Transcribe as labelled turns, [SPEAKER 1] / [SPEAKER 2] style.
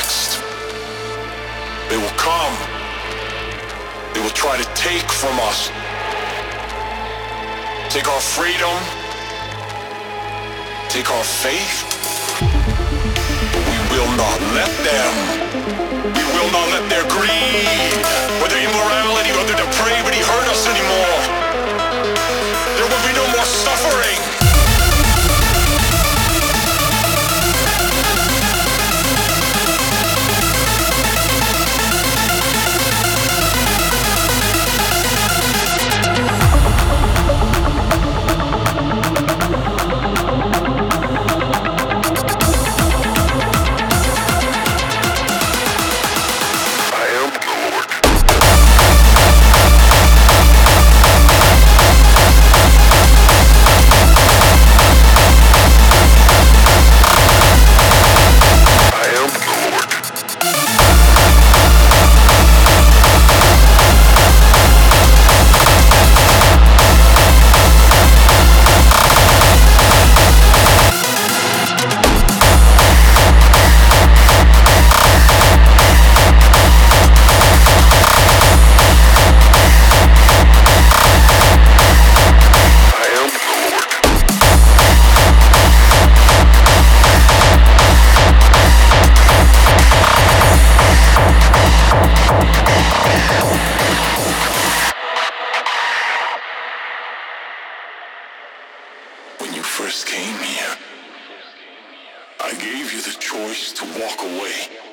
[SPEAKER 1] next. They will come. They will try to take from us. Take our freedom. Take our faith. But we will not let them. We will not let their greed, or their immorality, or their depravity hurt us anymore. There will be no more suffering. When you first came here, I gave you the choice to walk away.